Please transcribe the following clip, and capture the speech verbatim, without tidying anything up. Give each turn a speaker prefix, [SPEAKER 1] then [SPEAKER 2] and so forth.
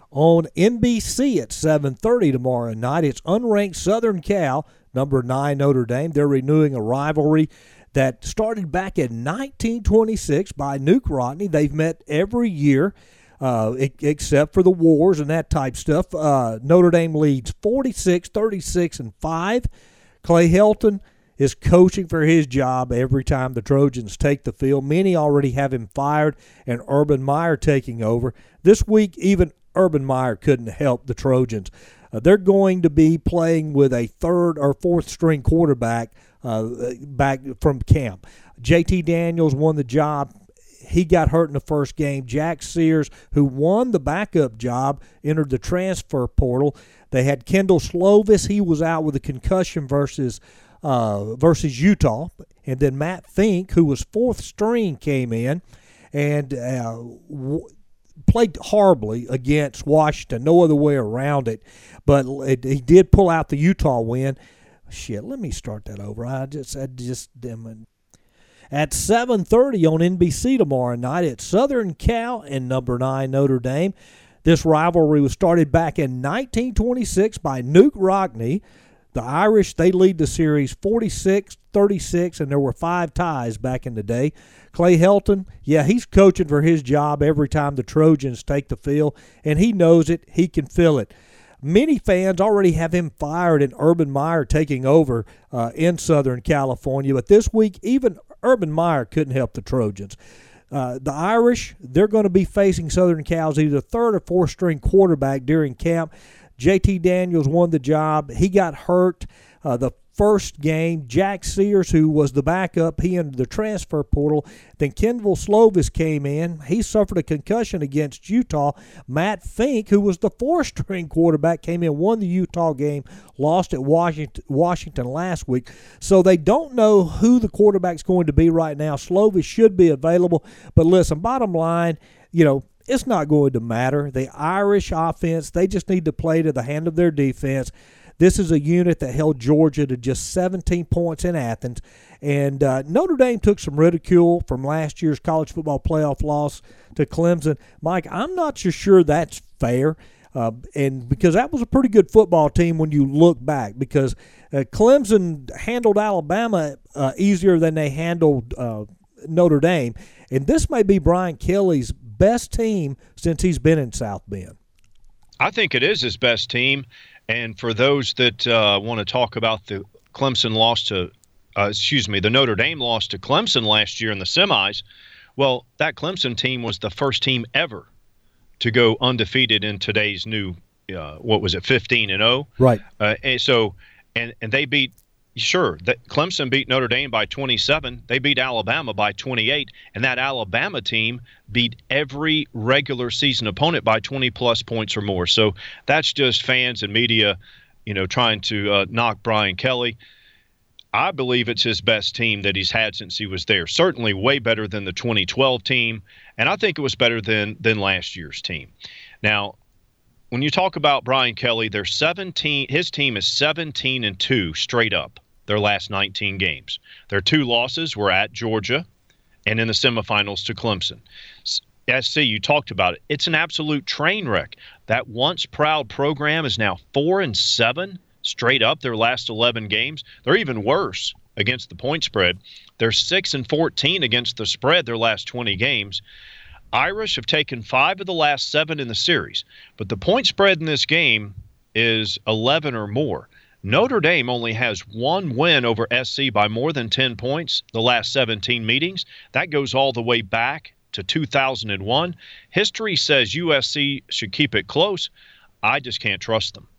[SPEAKER 1] On N B C at seven thirty tomorrow night, it's unranked Southern Cal, number nine Notre Dame. They're renewing a rivalry that started back in nineteen twenty-six by Nuke Rodney. They've met every year uh, except for the wars and that type stuff. Uh, Notre Dame leads forty-six, thirty-six, and five. Clay Helton is coaching for his job every time the Trojans take the field. Many already have him fired, and Urban Meyer taking over. This week, even Urban Meyer couldn't help the Trojans. Uh, they're going to be playing with a third or fourth string quarterback uh, back from camp. J T Daniels won the job. He got hurt in the first game. Jack Sears, who won the backup job, entered the transfer portal. They had Kendall Slovis. He was out with a concussion versus uh, versus Utah. And then Matt Fink, who was fourth string, came in and uh, w- played horribly against Washington. No other way around it. But it, he did pull out the Utah win. Shit, let me start that over. I just, I just, um, at seven thirty on N B C tomorrow night, it's Southern Cal and number nine Notre Dame. This rivalry was started back in nineteen twenty-six by Nuke Rodney. The Irish, they lead the series forty-six thirty-six, and there were five ties back in the day. Clay Helton, yeah, he's coaching for his job every time the Trojans take the field, and he knows it. He can feel it. Many fans already have him fired and Urban Meyer taking over uh, in Southern California, but this week even Urban Meyer couldn't help the Trojans. Uh, the Irish, they're going to be facing Southern Cal's either third or fourth string quarterback during camp. J T Daniels won the job. He got hurt uh, the first game. Jack Sears, who was the backup, he entered the transfer portal. Then Kendall Slovis came in. He suffered a concussion against Utah. Matt Fink, who was the fourth-string quarterback, came in, won the Utah game, lost at Washington, Washington last week. So they don't know who the quarterback's going to be right now. Slovis should be available. But listen, bottom line, you know, it's not going to matter. The Irish offense, they just need to play to the hand of their defense. This is a unit that held Georgia to just seventeen points in Athens. And uh, Notre Dame took some ridicule from last year's college football playoff loss to Clemson. Mike, I'm not so sure that's fair. Uh, and because that was a pretty good football team when you look back. Because uh, Clemson handled Alabama uh, easier than they handled uh, Notre Dame. And this may be Brian Kelly's best team since he's been in South Bend.
[SPEAKER 2] I think it is his best team. And for those that uh, want to talk about the Clemson loss to, uh, excuse me, the Notre Dame loss to Clemson last year in the semis, well, that Clemson team was the first team ever to go undefeated in today's new, uh, what was it, fifteen and oh?
[SPEAKER 1] Right.
[SPEAKER 2] Uh, and so, and and they beat, sure, that Clemson beat Notre Dame by twenty-seven. They beat Alabama by twenty-eight, and that Alabama team beat every regular season opponent by twenty plus points or more. So that's just fans and media, you know, trying to uh, knock Brian Kelly. I believe it's his best team that he's had since he was there. Certainly way better than the twenty twelve team, and I think it was better than than last year's team. Now, when you talk about Brian Kelly, they're seventeen. His team is seventeen and two straight up their last nineteen games. Their two losses were at Georgia and in the semifinals to Clemson. S C, you talked about it. It's an absolute train wreck. That once proud program is now four and seven straight up their last eleven games. They're even worse against the point spread. They're six and fourteen against the spread their last twenty games. Irish have taken five of the last seven in the series, but the point spread in this game is eleven or more. Notre Dame only has one win over S C by more than ten points the last seventeen meetings. That goes all the way back to two thousand one. History says U S C should keep it close. I just can't trust them.